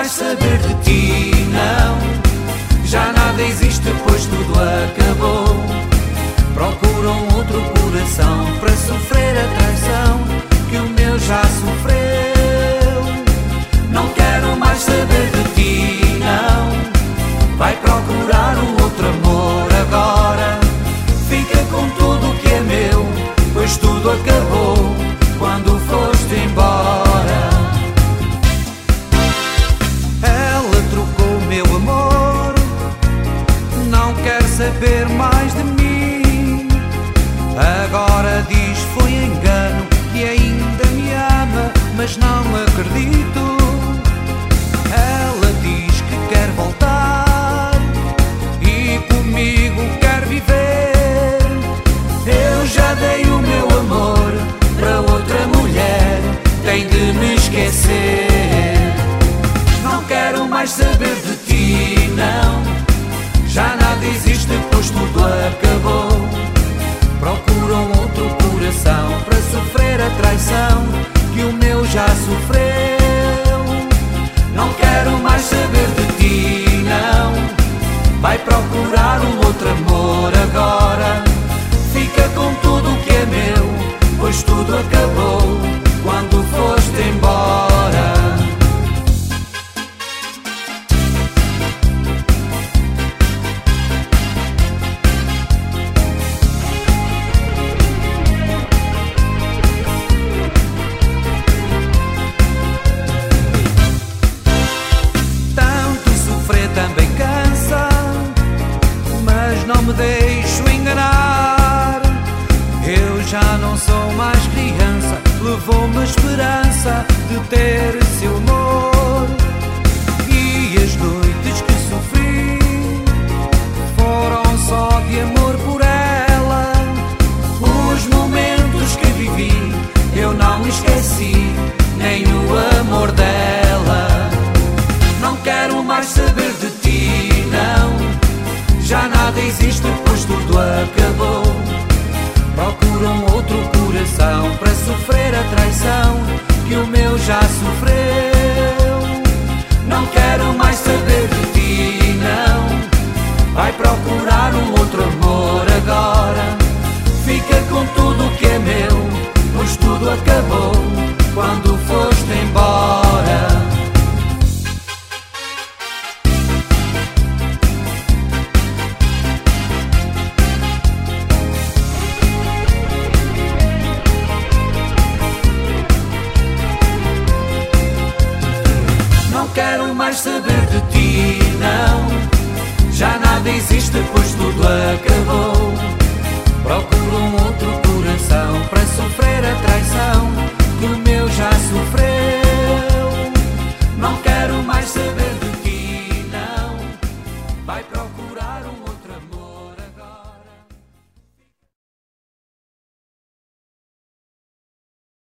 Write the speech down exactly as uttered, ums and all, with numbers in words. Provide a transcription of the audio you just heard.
mais saber de ti, não. Já nada existe, pois tudo acabou. Procuram outro coração para sofrer a traição que o meu já sofreu. Não quero mais saber de ti, não. Vai procurar um outro amor agora. Fica com tudo que é meu, pois tudo acabou quando foste embora. Ela trocou meu amor, não quer saber mais de mim. Agora diz foi engano, que ainda me ama, mas não acredito. Ela diz que quer voltar e comigo quer viver. Eu já dei o meu amor para outra mulher, tem de me esquecer. Não quero mais saber de ti, não. Já nada existe, pois tudo acabou. Procuram outro coração para sofrer a traição que o meu já sofreu. Não quero mais saber de ti, não. Vai procurar um outro amor agora. Fica com tudo que é meu, pois tudo acabou quando foste embora. Também cansa, mas não me deixo enganar. Eu já não sou mais criança, levou-me a esperança de ter seu amor. E as noites que sofri foram só de amor por ela. Os momentos que vivi eu não esqueci, nem o amor dela. Não quero mais saber de ti, não. Já nada existe, pois tudo acabou. Procuram outro coração para sofrer a traição que o meu já sofreu. Não quero mais saber de ti, não. Vai procurar um outro amor agora. Fica com tudo que é meu, pois tudo acabou quando foste embora. Não quero mais saber de ti, não. Já nada existe, pois tudo acabou. Procuro um outro coração para sofrer a traição que o meu já sofreu. Não quero mais saber de ti.